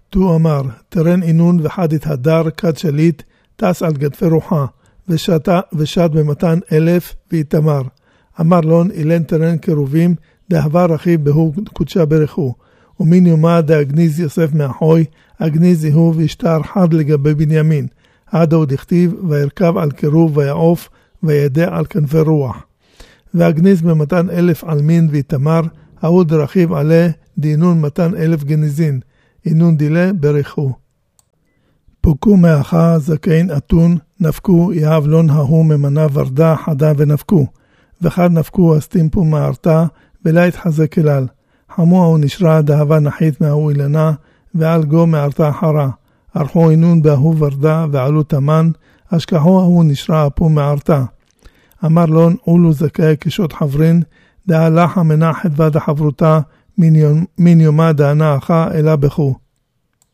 תו אמר, תרן אינון וחד התהדר, כד שליט, טס על גדפי רוחה, ושת במתן 1000 והתאמר. אמר לון, אילן תרן קרובים, דהבה רכיב בהו קודשה ברכו. ומין יומה דאגניז יוסף מאחוי, אגניז יהו וישתר חד לגבי בנימין. עד עוד הכתיב, וירכב על קירוב ויעוף, וידע על כנפי רוח. ואגניז במתן 1000 על מין והתאמר, ההוד רכיב עלה, דינון מתן 1000 גניזין. אינון דילה ברכו. פוקו מאחה זקין אתון, נפקו יהב לון ההוא ממנה ורדה חדה ונפקו. וחד נפקו אסתימפו מערתה, ולה התחזק כלל. חמו ההוא נשרה דהבה נחית מההוא אילנה, ועל גו מערתה אחרה. ערכו אינון בהוא ורדה ועלו תמן, אשכחו ההוא נשרה אפו מערתה. אמר לון, אולו זכאי כשות חברין, דהלך המנה חדווה דחברותה, מן יומה דענה אחא אלה בכו.